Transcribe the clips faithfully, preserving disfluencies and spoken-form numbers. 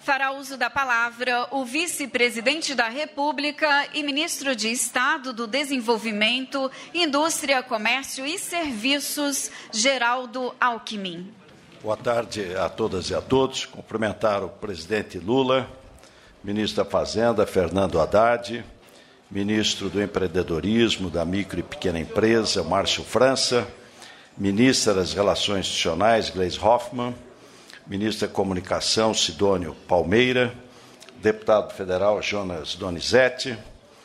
Fará uso da palavra o vice-presidente da República e ministro de Estado do Desenvolvimento, Indústria, Comércio e Serviços, Geraldo Alckmin. Boa tarde a todas e a todos. Cumprimentar o presidente Lula, ministro da Fazenda, Fernando Haddad, ministro do Empreendedorismo, da Micro e Pequena Empresa, Márcio França, ministra das Relações Institucionais, Gleisi Hoffmann, ministro da Comunicação, Sidônio Palmeira, deputado federal Jonas Donizete,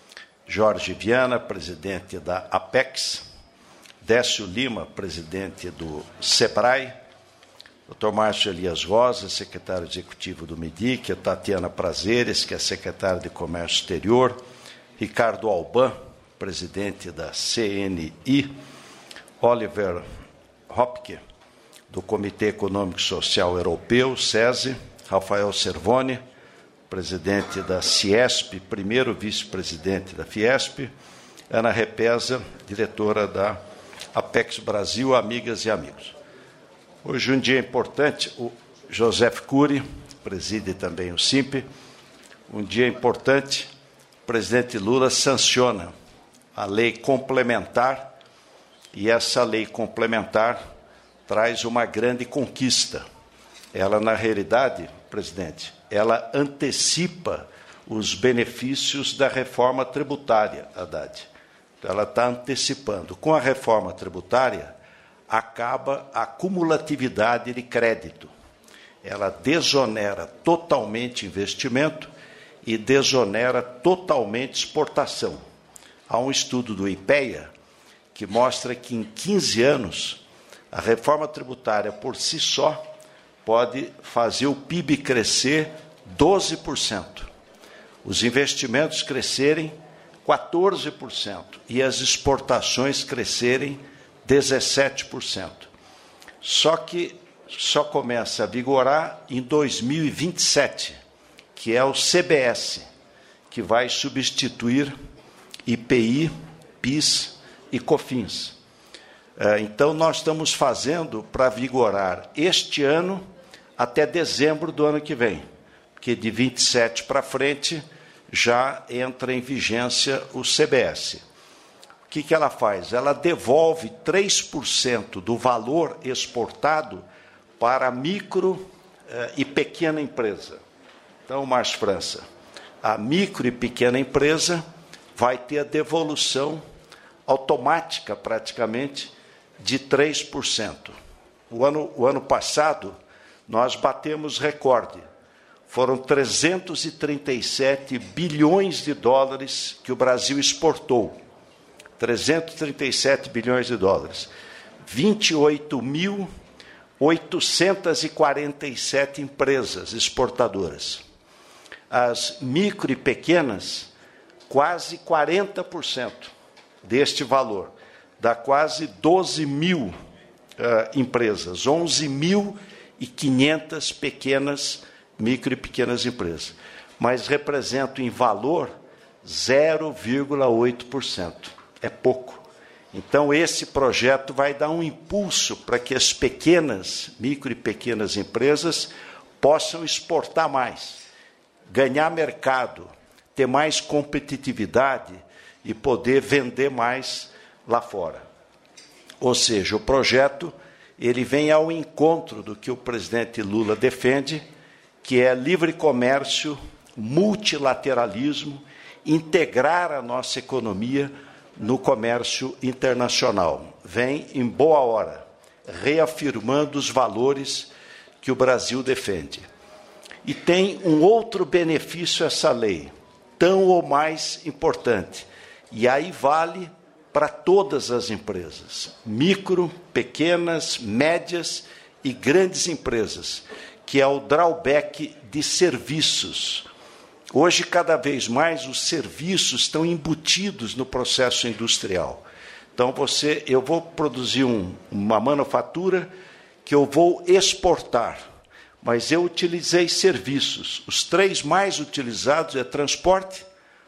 Jorge Viana, presidente da Apex, Décio Lima, presidente do SEBRAE, doutor Márcio Elias Rosa, secretário executivo do MEDIC, Tatiana Prazeres, que é secretária de Comércio Exterior, Ricardo Alban, presidente da C N I, Oliver Hopke, do Comitê Econômico e Social Europeu, SESI, Rafael Cervoni, presidente da Ciesp, primeiro vice-presidente da Fiesp, Ana Repesa, diretora da Apex Brasil, amigas e amigos. Hoje um dia importante, o Joseph Cury, preside também o SIMP, um dia importante, o presidente Lula sanciona a lei complementar, e essa lei complementar traz uma grande conquista. Ela, na realidade, presidente, ela antecipa os benefícios da reforma tributária, Haddad. Então, ela está antecipando. Com a reforma tributária, acaba a cumulatividade de crédito. Ela desonera totalmente investimento e desonera totalmente exportação. Há um estudo do IPEA que mostra que, em quinze anos, a reforma tributária, por si só, pode fazer o P I B crescer doze por cento, os investimentos crescerem quatorze por cento e as exportações crescerem dezessete por cento. Só que só começa a vigorar em dois mil e vinte e sete, que é o C B S, que vai substituir I P I, PIS e COFINS. Então, nós estamos fazendo para vigorar este ano até dezembro do ano que vem, porque de vinte e sete para frente já entra em vigência o C B S. O que, que ela faz? Ela devolve três por cento do valor exportado para a micro eh, e pequena empresa. Então, Márcio França, a micro e pequena empresa vai ter a devolução automática, praticamente, de três por cento. O ano, o ano passado, nós batemos recorde. Foram trezentos e trinta e sete bilhões de dólares que o Brasil exportou. trezentos e trinta e sete bilhões de dólares. vinte e oito mil oitocentas e quarenta e sete empresas exportadoras. As micro e pequenas, quase quarenta por cento deste valor. Dá quase doze mil uh, empresas, onze mil e quinhentas pequenas, micro e pequenas empresas, mas representam em valor zero vírgula oito por cento. É pouco. Então, esse projeto vai dar um impulso para que as pequenas, micro e pequenas empresas possam exportar mais, ganhar mercado, ter mais competitividade e poder vender mais lá fora. Ou seja, o projeto ele vem ao encontro do que o presidente Lula defende, que é livre comércio, multilateralismo, integrar a nossa economia no comércio internacional. Vem em boa hora, reafirmando os valores que o Brasil defende. E tem um outro benefício essa lei, tão ou mais importante, e aí vale para todas as empresas, micro, pequenas, médias e grandes empresas, que é o drawback de serviços. Hoje, cada vez mais, os serviços estão embutidos no processo industrial. Então, você, eu vou produzir um, uma manufatura que eu vou exportar, mas eu utilizei serviços. Os três mais utilizados é transporte,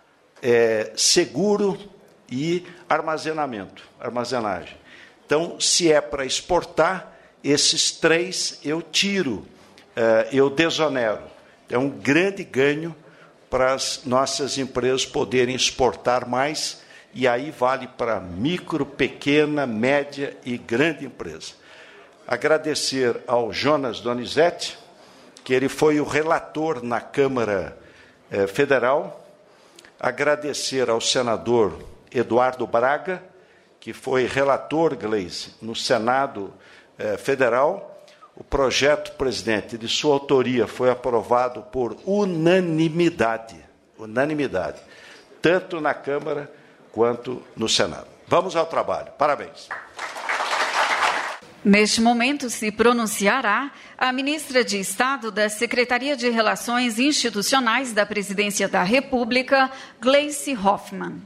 é, seguro e armazenamento, armazenagem. Então, se é para exportar, esses três eu tiro, eu desonero. É um grande ganho para as nossas empresas poderem exportar mais, e aí vale para micro, pequena, média e grande empresa. Agradecer ao Jonas Donizete, que ele foi o relator na Câmara eh, Federal. Agradecer ao senador Eduardo Braga, que foi relator, Gleisi, no Senado eh, Federal. O projeto, presidente, de sua autoria foi aprovado por unanimidade, unanimidade, tanto na Câmara quanto no Senado. Vamos ao trabalho. Parabéns. Neste momento se pronunciará a ministra de Estado da Secretaria de Relações Institucionais da Presidência da República, Gleisi Hoffmann.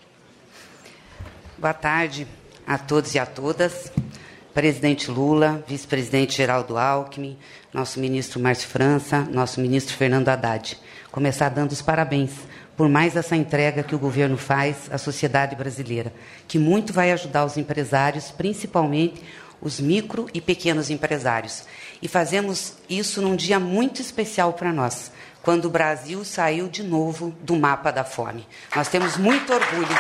Boa tarde a todos e a todas. Presidente Lula, vice-presidente Geraldo Alckmin, nosso ministro Márcio França, nosso ministro Fernando Haddad. Começar dando os parabéns por mais essa entrega que o governo faz à sociedade brasileira, que muito vai ajudar os empresários, principalmente os micro e pequenos empresários. E fazemos isso num dia muito especial para nós, quando o Brasil saiu de novo do mapa da fome. Nós temos muito orgulho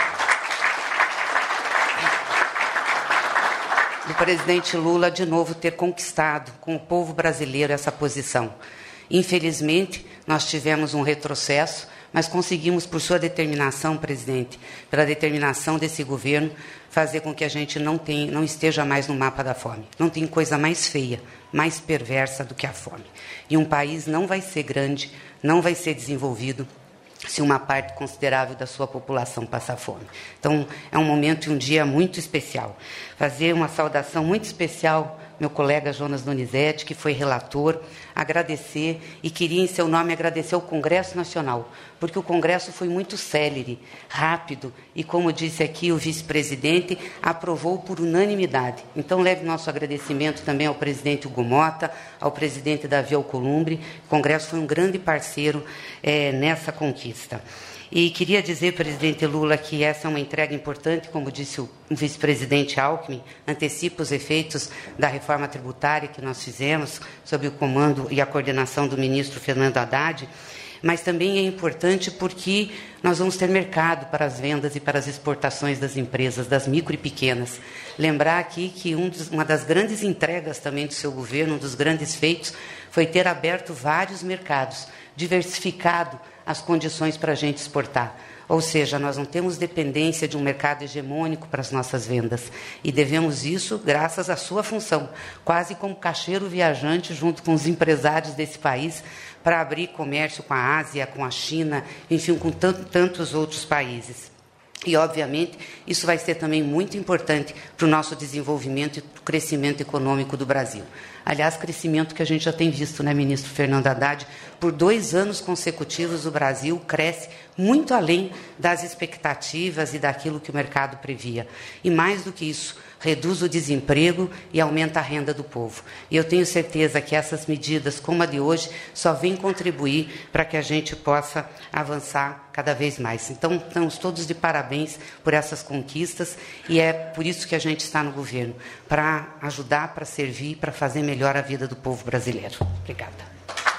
do presidente Lula de novo ter conquistado com o povo brasileiro essa posição. Infelizmente, nós tivemos um retrocesso, mas conseguimos, por sua determinação, presidente, pela determinação desse governo, fazer com que a gente não, tenha, não esteja mais no mapa da fome. Não tem coisa mais feia, mais perversa do que a fome. E um país não vai ser grande, não vai ser desenvolvido, se uma parte considerável da sua população passar fome. Então, é um momento e um dia muito especial. Fazer uma saudação muito especial, meu colega Jonas Donizete, que foi relator, agradecer, e queria, em seu nome, agradecer ao Congresso Nacional, porque o Congresso foi muito célere, rápido, e, como disse aqui o vice-presidente, aprovou por unanimidade. Então, leve nosso agradecimento também ao presidente Hugo Mota, ao presidente Davi Alcolumbre. O Congresso foi um grande parceiro é, nessa conquista. E queria dizer, presidente Lula, que essa é uma entrega importante, como disse o vice-presidente Alckmin, antecipa os efeitos da reforma tributária que nós fizemos, sob o comando e a coordenação do ministro Fernando Haddad, mas também é importante porque nós vamos ter mercado para as vendas e para as exportações das empresas, das micro e pequenas. Lembrar aqui que um dos, uma das grandes entregas também do seu governo, um dos grandes feitos, foi ter aberto vários mercados, diversificado as condições para a gente exportar. Ou seja, nós não temos dependência de um mercado hegemônico para as nossas vendas. E devemos isso graças à sua função, quase como caixeiro viajante junto com os empresários desse país, para abrir comércio com a Ásia, com a China, enfim, com tanto, tantos outros países. E, obviamente, isso vai ser também muito importante para o nosso desenvolvimento e para o crescimento econômico do Brasil. Aliás, crescimento que a gente já tem visto, né, ministro Fernando Haddad? Por dois anos consecutivos, o Brasil cresce muito além das expectativas e daquilo que o mercado previa. E, mais do que isso, reduz o desemprego e aumenta a renda do povo. E eu tenho certeza que essas medidas, como a de hoje, só vêm contribuir para que a gente possa avançar cada vez mais. Então, estamos todos de parabéns por essas conquistas, e é por isso que a gente está no governo, para ajudar, para servir, para fazer melhor a vida do povo brasileiro. Obrigada.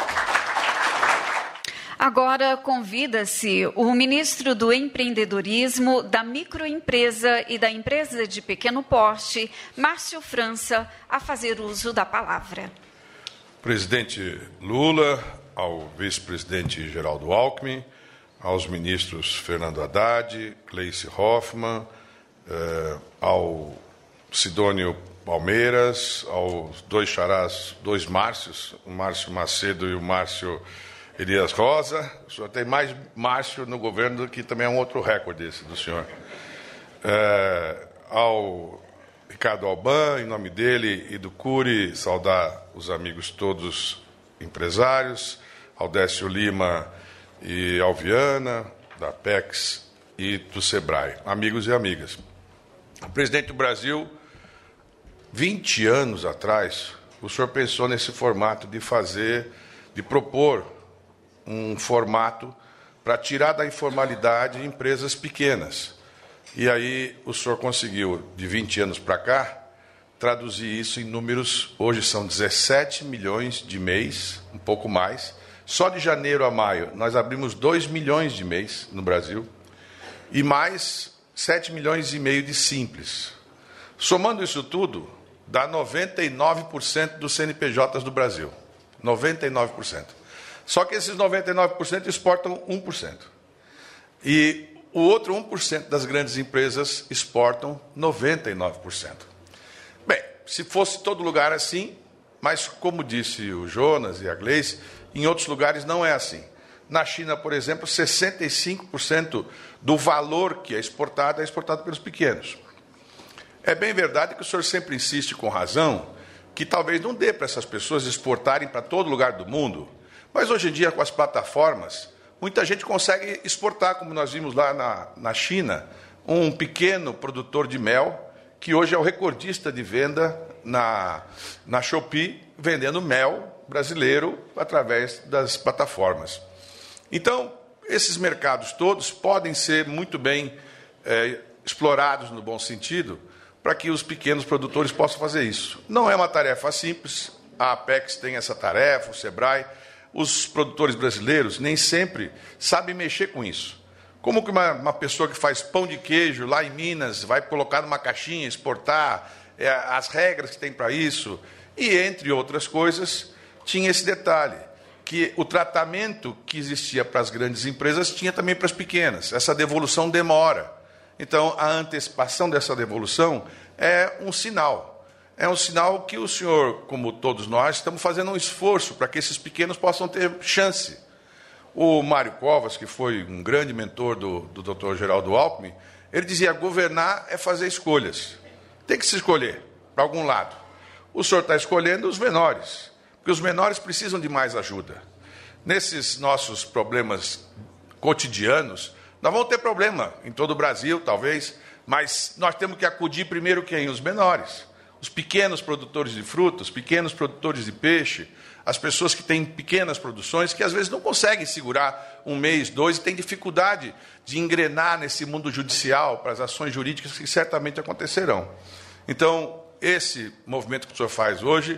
Agora convida-se o ministro do Empreendedorismo, da Microempresa e da Empresa de Pequeno Porte, Márcio França, a fazer uso da palavra. Presidente Lula, ao vice-presidente Geraldo Alckmin, aos ministros Fernando Haddad, Gleisi Hoffmann, eh, ao Sidônio Palmeiras, aos dois xarás, dois Márcios, o Márcio Macedo e o Márcio Elias Rosa. O senhor tem mais Márcio no governo, que também é um outro recorde esse do senhor. É, ao Ricardo Alban, em nome dele e do Cury, saudar os amigos todos empresários, ao Décio Lima e ao Viana, da Apex e do Sebrae. Amigos e amigas. O presidente do Brasil, vinte anos atrás, o senhor pensou nesse formato de fazer, de propor um formato para tirar da informalidade empresas pequenas. E aí o senhor conseguiu, de vinte anos para cá, traduzir isso em números. Hoje são dezessete milhões de mês, um pouco mais, Só de janeiro a maio, nós abrimos dois milhões de M E Is no Brasil e mais sete milhões e meio de simples. Somando isso tudo, dá noventa e nove por cento dos C N P Js do Brasil. noventa e nove por cento. Só que esses noventa e nove por cento exportam um por cento. E o outro um por cento das grandes empresas exportam noventa e nove por cento. Bem, se fosse todo lugar assim, mas como disse o Jonas e a Gleice, em outros lugares não é assim. Na China, por exemplo, sessenta e cinco por cento do valor que é exportado é exportado pelos pequenos. É bem verdade que o senhor sempre insiste com razão que talvez não dê para essas pessoas exportarem para todo lugar do mundo, mas hoje em dia, com as plataformas, muita gente consegue exportar, como nós vimos lá na, na China, um pequeno produtor de mel, que hoje é o recordista de venda na, na Shopee, vendendo mel brasileiro através das plataformas. Então, esses mercados todos podem ser muito bem é, explorados no bom sentido, para que os pequenos produtores possam fazer isso. Não é uma tarefa simples, a Apex tem essa tarefa, o Sebrae, os produtores brasileiros nem sempre sabem mexer com isso. Como que uma, uma pessoa que faz pão de queijo lá em Minas vai colocar numa caixinha, exportar, é, as regras que tem para isso, e entre outras coisas, tinha esse detalhe, que o tratamento que existia para as grandes empresas tinha também para as pequenas. Essa devolução demora. Então, a antecipação dessa devolução é um sinal. É um sinal que o senhor, como todos nós, estamos fazendo um esforço para que esses pequenos possam ter chance. O Mário Covas, que foi um grande mentor do, do doutor Geraldo Alckmin, ele dizia, governar é fazer escolhas. Tem que se escolher para algum lado. O senhor está escolhendo os menores, porque os menores precisam de mais ajuda. Nesses nossos problemas cotidianos, nós vamos ter problema em todo o Brasil, talvez, mas nós temos que acudir primeiro quem? Os menores. Os pequenos produtores de frutas, pequenos produtores de peixe, as pessoas que têm pequenas produções, que às vezes não conseguem segurar um mês, dois, e têm dificuldade de engrenar nesse mundo judicial para as ações jurídicas que certamente acontecerão. Então, esse movimento que o senhor faz hoje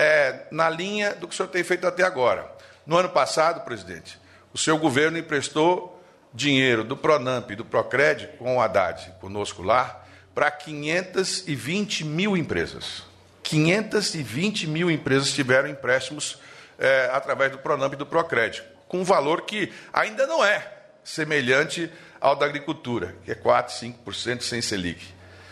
é na linha do que o senhor tem feito até agora. No ano passado, presidente, o seu governo emprestou dinheiro do Pronamp e do Procred, com o Haddad conosco lá, para quinhentas e vinte mil empresas. quinhentas e vinte mil empresas tiveram empréstimos é, através do Pronamp e do Procred, com um valor que ainda não é semelhante ao da agricultura, que é quatro, cinco por cento sem Selic.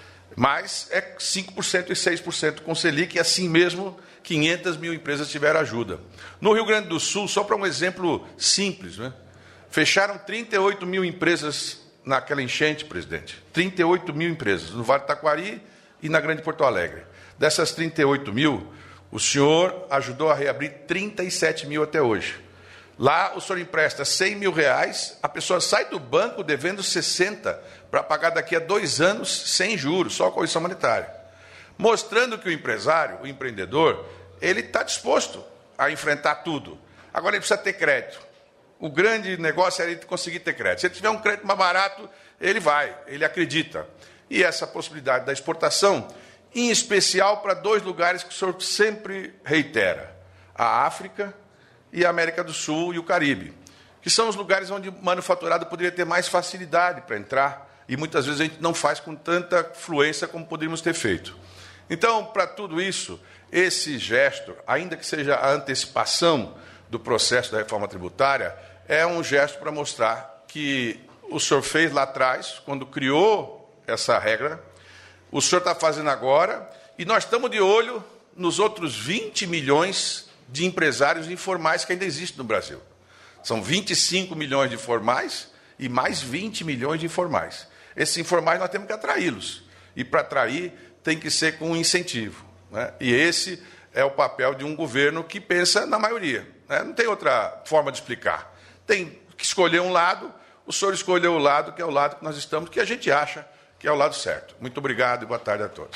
Mas é cinco por cento e seis por cento com Selic, e assim mesmo quinhentas mil empresas tiveram ajuda. No Rio Grande do Sul, só para um exemplo simples, né? Fecharam trinta e oito mil empresas naquela enchente, presidente. trinta e oito mil empresas, no Vale do Taquari e na Grande Porto Alegre. Dessas trinta e oito mil, o senhor ajudou a reabrir trinta e sete mil até hoje. Lá, o senhor empresta cem mil reais, a pessoa sai do banco devendo sessenta para pagar daqui a dois anos sem juros, só a correção monetária. Mostrando que o empresário, o empreendedor, ele está disposto a enfrentar tudo. Agora, ele precisa ter crédito. O grande negócio é ele conseguir ter crédito. Se ele tiver um crédito mais barato, ele vai, ele acredita. E essa possibilidade da exportação, em especial para dois lugares que o senhor sempre reitera, a África e a América do Sul e o Caribe, que são os lugares onde o manufaturado poderia ter mais facilidade para entrar, e muitas vezes a gente não faz com tanta fluência como poderíamos ter feito. Então, para tudo isso, esse gesto, ainda que seja a antecipação do processo da reforma tributária, é um gesto para mostrar que o senhor fez lá atrás, quando criou essa regra, o senhor está fazendo agora, e nós estamos de olho nos outros vinte milhões de empresários informais que ainda existem no Brasil. São vinte e cinco milhões de formais e mais vinte milhões de informais. Esses informais nós temos que atraí-los. E para atrair tem que ser com um incentivo, né? E esse é o papel de um governo que pensa na maioria, né? Não tem outra forma de explicar. Tem que escolher um lado, o senhor escolheu o lado que é o lado que nós estamos, que a gente acha que é o lado certo. Muito obrigado e boa tarde a todos.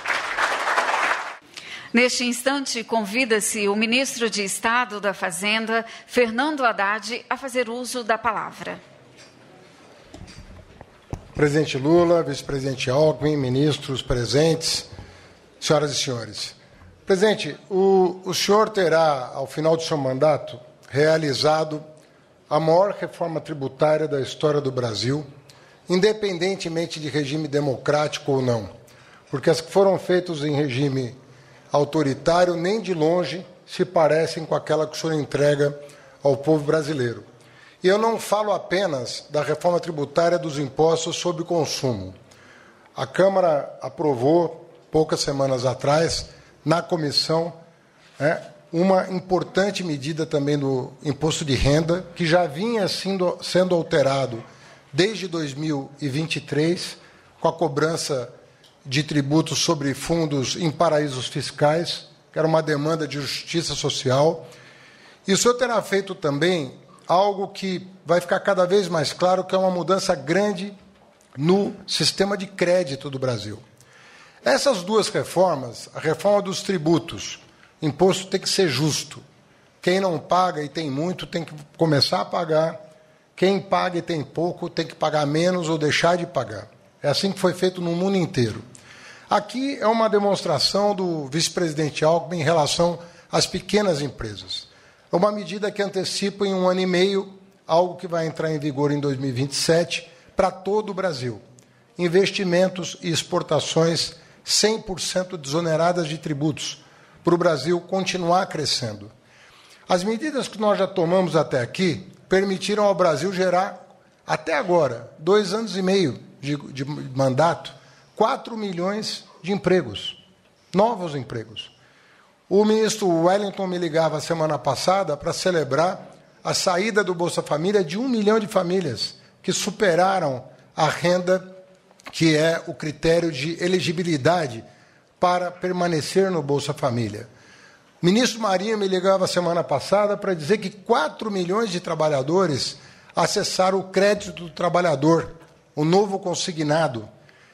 Neste instante, convida-se o ministro de Estado da Fazenda, Fernando Haddad, a fazer uso da palavra. Presidente Lula, vice-presidente Alckmin, ministros presentes, senhoras e senhores. Presidente, o, o senhor terá, ao final do seu mandato, realizado a maior reforma tributária da história do Brasil, independentemente de regime democrático ou não, porque as que foram feitas em regime autoritário nem de longe se parecem com aquela que o senhor entrega ao povo brasileiro. E eu não falo apenas da reforma tributária dos impostos sobre consumo. A Câmara aprovou, poucas semanas atrás, na comissão, é, uma importante medida também do imposto de renda, que já vinha sendo, sendo alterado desde dois mil e vinte e três, com a cobrança de tributos sobre fundos em paraísos fiscais, que era uma demanda de justiça social. E o senhor terá feito também algo que vai ficar cada vez mais claro, que é uma mudança grande no sistema de crédito do Brasil. Essas duas reformas, a reforma dos tributos, imposto tem que ser justo. Quem não paga e tem muito tem que começar a pagar. Quem paga e tem pouco tem que pagar menos ou deixar de pagar. É assim que foi feito no mundo inteiro. Aqui é uma demonstração do vice-presidente Alckmin em relação às pequenas empresas. É uma medida que antecipa em um ano e meio algo que vai entrar em vigor em dois mil e vinte e sete para todo o Brasil. Investimentos e exportações cem por cento desoneradas de tributos, para o Brasil continuar crescendo. As medidas que nós já tomamos até aqui permitiram ao Brasil gerar, até agora, dois anos e meio de, de mandato, quatro milhões de empregos, novos empregos. O ministro Wellington me ligava semana passada para celebrar a saída do Bolsa Família de um milhão de famílias que superaram a renda, que é o critério de elegibilidade para permanecer no Bolsa Família. O ministro Marinho me ligava semana passada para dizer que quatro milhões de trabalhadores acessaram o crédito do trabalhador, o novo consignado,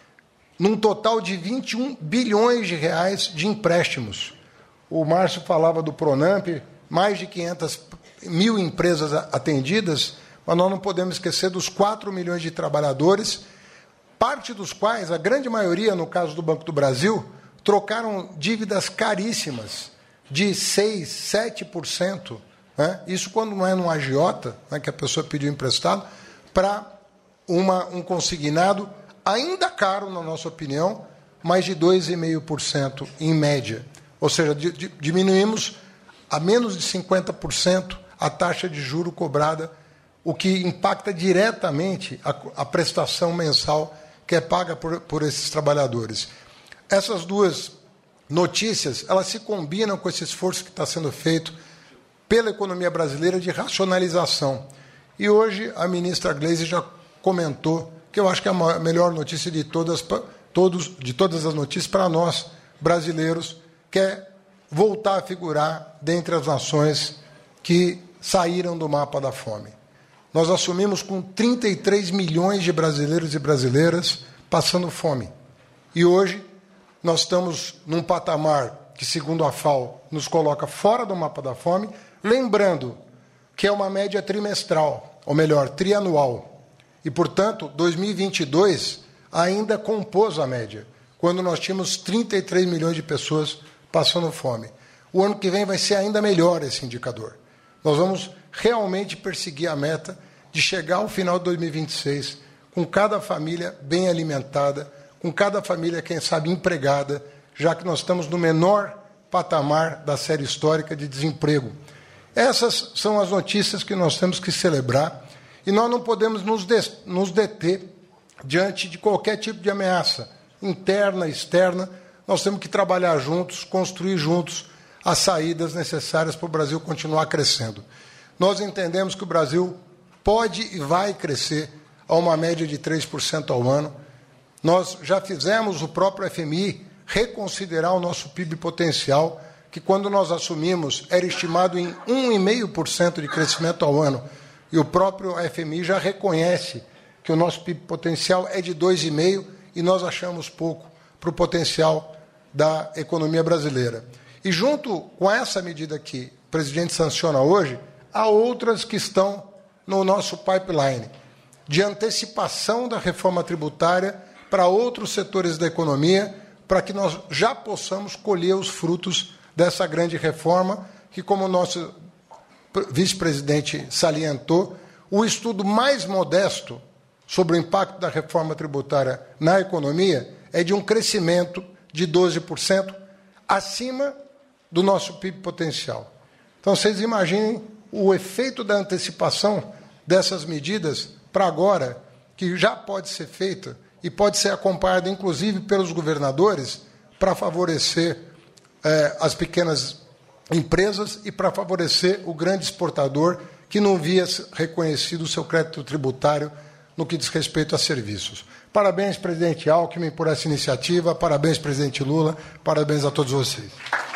num total de vinte e um bilhões de reais de empréstimos. O Márcio falava do Pronamp, mais de quinhentas mil empresas atendidas, mas nós não podemos esquecer dos quatro milhões de trabalhadores, parte dos quais, a grande maioria, no caso do Banco do Brasil, trocaram dívidas caríssimas, de seis por cento, sete por cento, né? Isso quando não é num agiota, né, que a pessoa pediu emprestado, para um consignado ainda caro, na nossa opinião, mais de dois vírgula cinco por cento em média. Ou seja, di, di, diminuímos a menos de cinquenta por cento a taxa de juro cobrada, o que impacta diretamente a, a prestação mensal que é paga por, por esses trabalhadores. Essas duas notícias, elas se combinam com esse esforço que está sendo feito pela economia brasileira de racionalização. E hoje a ministra Gleisi já comentou que eu acho que é a melhor notícia de todas, todos, de todas as notícias para nós, brasileiros, que é voltar a figurar dentre as nações que saíram do mapa da fome. Nós assumimos com trinta e três milhões de brasileiros e brasileiras passando fome. E hoje nós estamos num patamar que, segundo a FAO, nos coloca fora do mapa da fome, lembrando que é uma média trimestral, ou melhor, trianual. E, portanto, dois mil e vinte e dois ainda compôs a média, quando nós tínhamos trinta e três milhões de pessoas passando fome. O ano que vem vai ser ainda melhor esse indicador. Nós vamos realmente perseguir a meta de chegar ao final de dois mil e vinte e seis com cada família bem alimentada, com cada família, quem sabe, empregada, já que nós estamos no menor patamar da série histórica de desemprego. Essas são as notícias que nós temos que celebrar e nós não podemos nos, de, nos deter diante de qualquer tipo de ameaça, interna, externa. Nós temos que trabalhar juntos, construir juntos as saídas necessárias para o Brasil continuar crescendo. Nós entendemos que o Brasil pode e vai crescer a uma média de três por cento ao ano. Nós já fizemos o próprio F M I reconsiderar o nosso P I B potencial, que quando nós assumimos era estimado em um vírgula cinco por cento de crescimento ao ano, e o próprio F M I já reconhece que o nosso P I B potencial é de dois vírgula cinco por cento e nós achamos pouco para o potencial da economia brasileira. E junto com essa medida que o presidente sanciona hoje, há outras que estão no nosso pipeline, de antecipação da reforma tributária para outros setores da economia, para que nós já possamos colher os frutos dessa grande reforma, que, como o nosso vice-presidente salientou, o estudo mais modesto sobre o impacto da reforma tributária na economia é de um crescimento de doze por cento acima do nosso P I B potencial. Então, vocês imaginem o efeito da antecipação dessas medidas para agora, que já pode ser feita e pode ser acompanhada, inclusive, pelos governadores, para favorecer eh, as pequenas empresas e para favorecer o grande exportador que não via reconhecido o seu crédito tributário no que diz respeito a serviços. Parabéns, presidente Alckmin, por essa iniciativa. Parabéns, presidente Lula. Parabéns a todos vocês.